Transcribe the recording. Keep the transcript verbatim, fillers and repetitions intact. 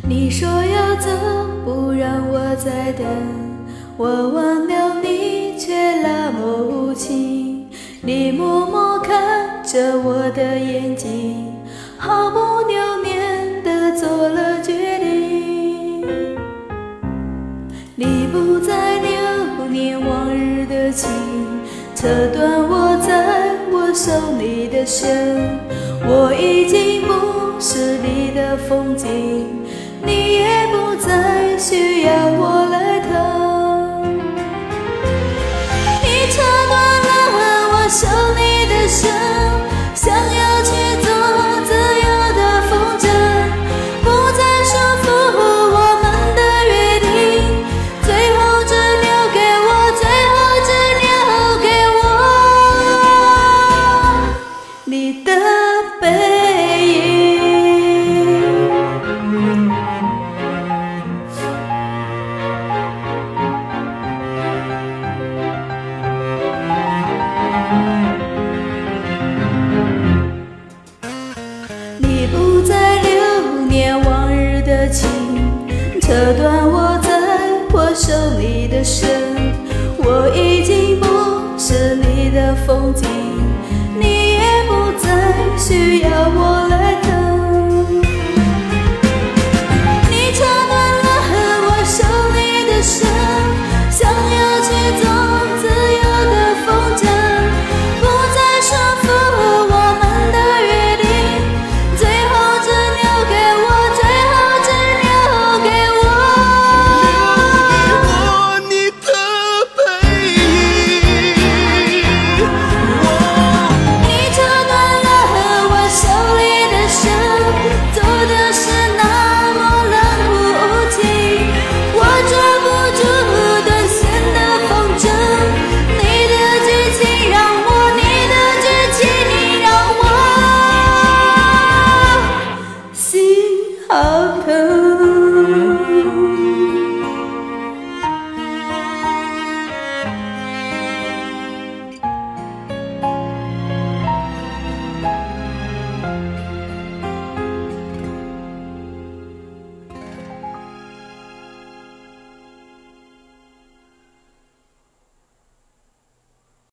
你说要走，不让我再等，我忘了你却那么无情。你默默看着我的眼睛，毫不留恋地做了决定。你不再留恋往日的情，扯断我在我手里的绳，我已经不是你的风景，你也不再需要我来疼。你扯断了我手里的绳，想要去做自由的风筝，不再束缚我们的约定，最后只留给我，最后只留给我你的背影。你不再留恋往日的情，扯断我在我手里的绳，我已经不是你的风景，你也不再需要我